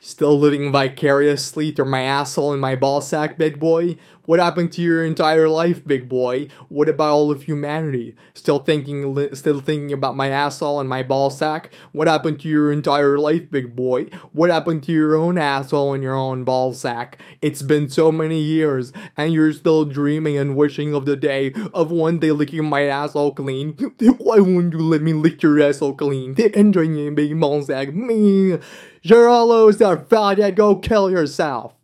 Still living vicariously through my asshole and my ball sack, big boy? What happened to your entire life, big boy? What about all of humanity? Still thinking about my asshole and my ball sack? What happened to your entire life, big boy? What happened to your own asshole and your own ball sack? It's been so many years, and you're still dreaming and wishing of the day of one day licking my asshole clean. Why won't you let me lick your asshole clean? Enjoy me, big ball sack. Me. You're all those that are fat, go kill yourself.